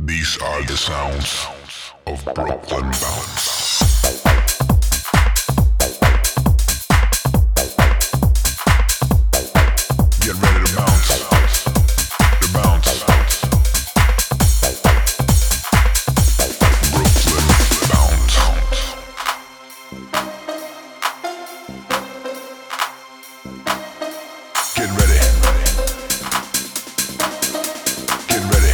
These are the sounds of Brooklyn Bounce. Get ready to bounce. To bounce. Brooklyn Bounce. Get ready. Get ready.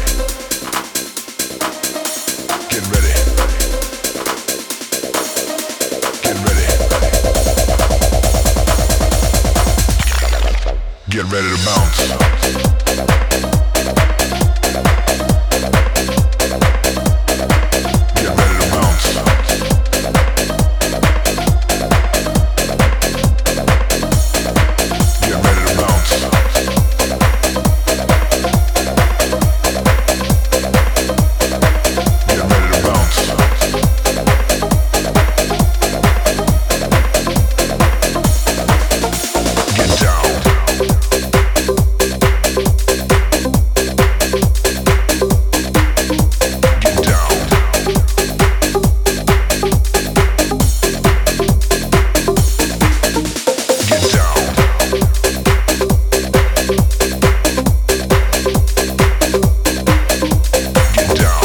Get ready. Get ready. Get ready to bounce. Get ready to bounce. Get ready to bounce. Get ready to bounce. Get down. Get down. Get down. Get down.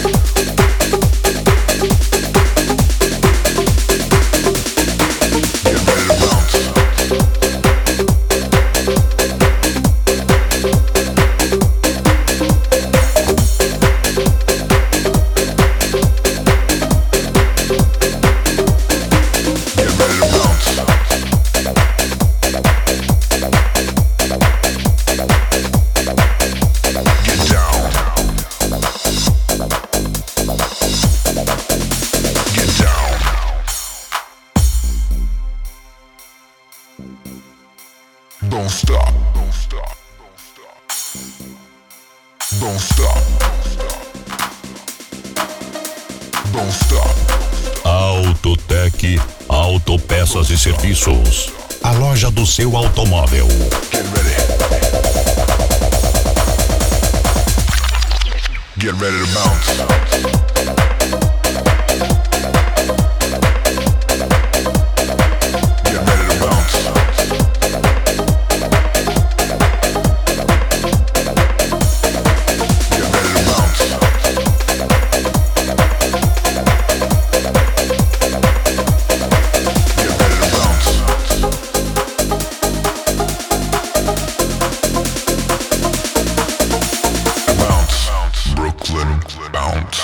Get ready to bounce. Get ready to bounce. Get down. Get down. Don't stop. Don't stop. Don't stop. Don't stop. Autotec, autopeças e serviços. A loja do seu automóvel. Get ready. Get ready to bounce. Get ready to bounce. Get ready to bounce. Get ready to bounce. Bounce. Brooklyn Bounce.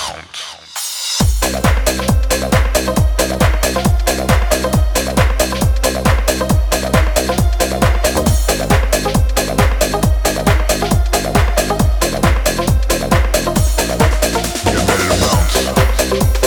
Get ready to bounce.